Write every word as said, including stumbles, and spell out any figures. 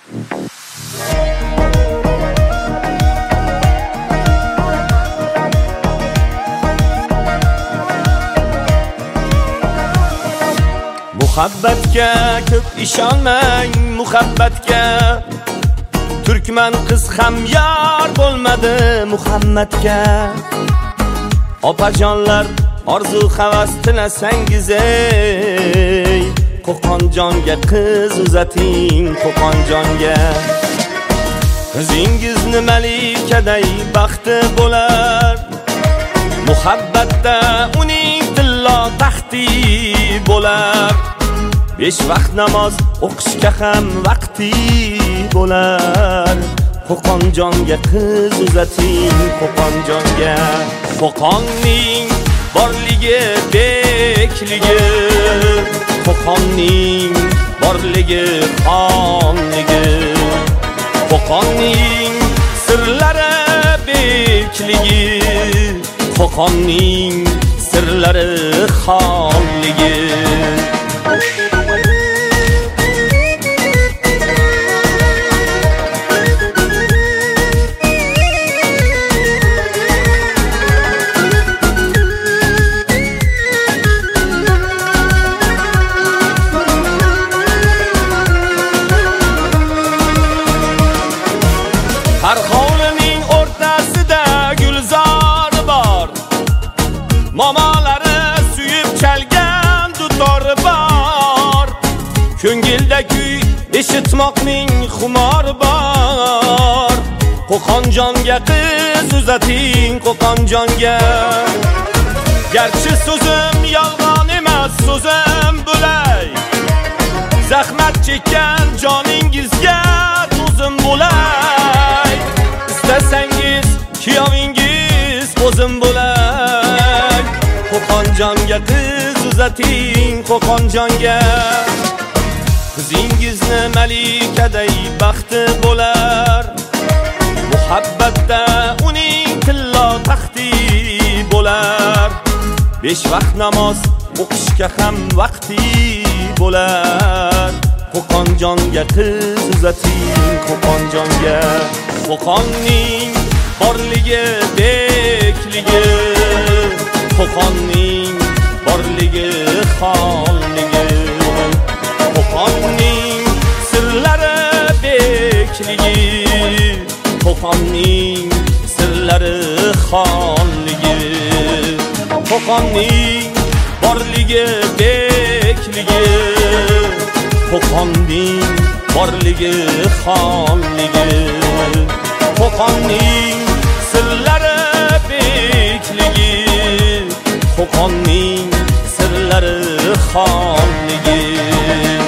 Muhabbatga ko'p ishonmang, muhabbatga turkman qiz ham yor bo'lmadi Muhammadga. Opajonlar orzu havas tilasangiz ey, Qo'qonjonga qiz uzating, Qo'qonjonga. Qizingizni malikaday baxti bo'lar, muhabbatda uning tillo taxti bo'lar. Besh vaqt namoz o'qishga ham vaqti bo'lar. Qo'qonjonga qiz uzating, Qo'qonjonga. Qo'qonning borligi bekligi, Qo'qonning borligi xonligi. Qo'qonning sirlari bekligi, Qo'qonning sirlari xonligi. Har hovlining o'rtasida gulzor bor, momalari suyib chalgan dutor bor. Ko'ngilda kuy eshitmoqning xumor bor. Qo'qonjonga qiz uzating, Qo'qonjonga. Garchi so'zim yolg'on emas, so'zim bo'lay, zahmat chekkan joningizga do'zim bo'lay. İstesengiz kiyovingiz o'zim bo'lay. Qo'qonjonga qiz uzating, Qo'qonjonga. Qizingizni malikaday baxti bo'lar, muhabbatda uning tillo taxti bo'lar. Besh vaqt namoz o'qishga ham vaqti bo'lar. Qo'qonjonga qiz uzating, Qo'qonjonga. Qo'qonning borligi bekligi, Qo'qonning borligi xonligi. Qo'qonning sirlari bekligi, Qo'qonning sirlari xonligi. Qo'qonning borligi bekligi, Qo'qonning borligi xonligi. Qo'qonning sirlari bekligi, Qo'qonning sirlari xonligi.